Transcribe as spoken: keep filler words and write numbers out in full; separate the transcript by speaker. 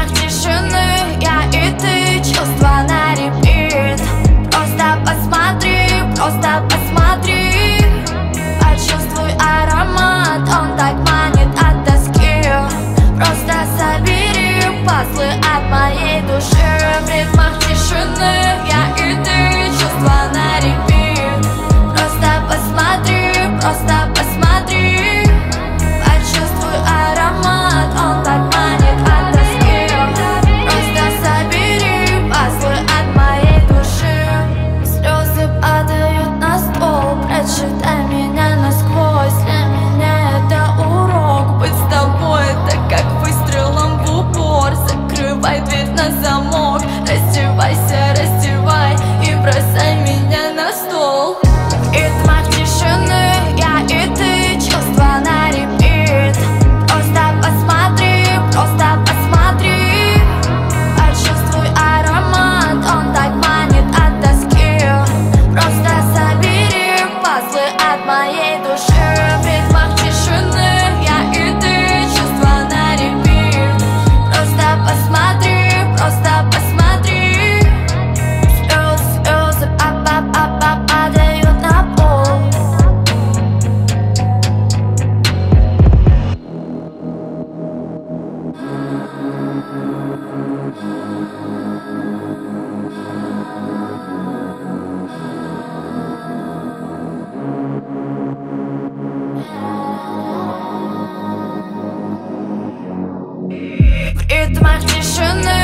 Speaker 1: ритмах тишины я и ты, чувства на репит. Просто посмотри, просто посмотри. Почувствуй аромат, он так манит от тоски. Просто собери пазлы от моей души. В ритмах тишины я и ты, чувства на репит. Просто посмотри, просто посмотри. Почувствуй аромат, он так манит от тоски. Просто собери пазлы от моей души. Слезы падают на стол, прочитай меня насквозь. Для меня это урок, быть с тобой это как выстрелом в упор. Закрывай дверь на замок, раздевайся, раздевай и бросай меня на стол. В ритмах тишины я и ты, чувства на репит. Просто посмотри, просто посмотри. Почувствуй аромат, он так манит от тоски. Просто собери пазлы от моей души. В ритмах тишины я и ты, чувства на репит. Просто посмотри, просто посмотри. Слезы, слезы па-па-па-па падают на пол. В ритмах тишины